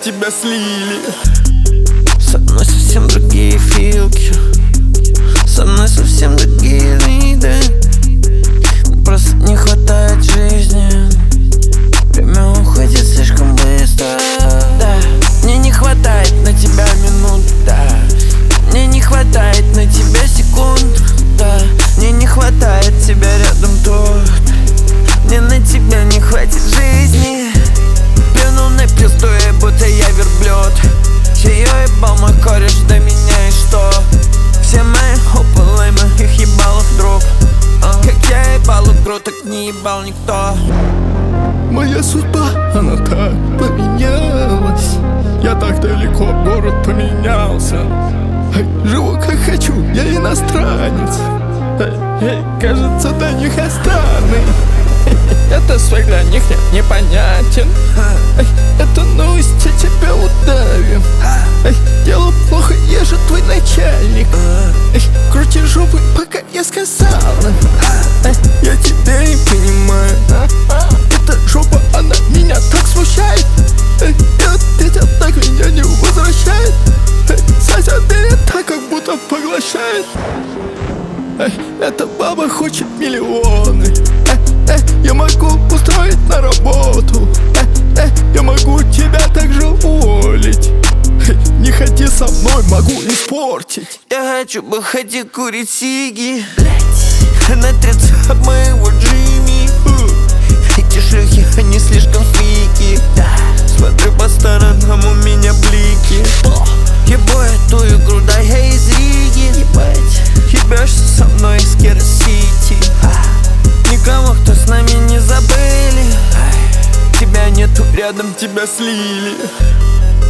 тебя слили. Со мной совсем другие филки, со мной совсем другие виды. Просто не хватает жизни, время уходит слишком быстро. Да, мне не хватает на тебя минут, да, мне не хватает на тебя секунд, да, мне не хватает тебя рядом тут, мне на тебя не хватит жизни. Плюнул на пизду, будто я верблюд. Ее ебал мой кореш до меня, и что? Все мои опылы, моих ебал их друг. Как я ебал игру, так не ебал никто. Моя судьба, она так поменялась. Я так далеко, город поменялся. Живу как хочу, я иностранец. Кажется, до них я странный. Это свой для них непонятен. Это новости тебя удавим. Дело плохо, я же твой начальник. Крути жопы, пока я сказал. Я тебя не понимаю. Эта жопа, она меня так смущает. Это так меня не возвращает. Соседи так как будто поглощает. Эта баба хочет миллионы. Я могу устроить на работу. Я могу тебя также уволить. Не ходи со мной, могу испортить. Я хочу бухать курить сиги, натряться об моего Джимми. Эти шлюхи, они слишком фрики. Смотрю по сторонам, у меня блики. Ебу эту игру, да я из Риги. Ебешься со мной из Кира-Сити. Никого, кто с нами не забыли. Тебя нету рядом, тебя слили.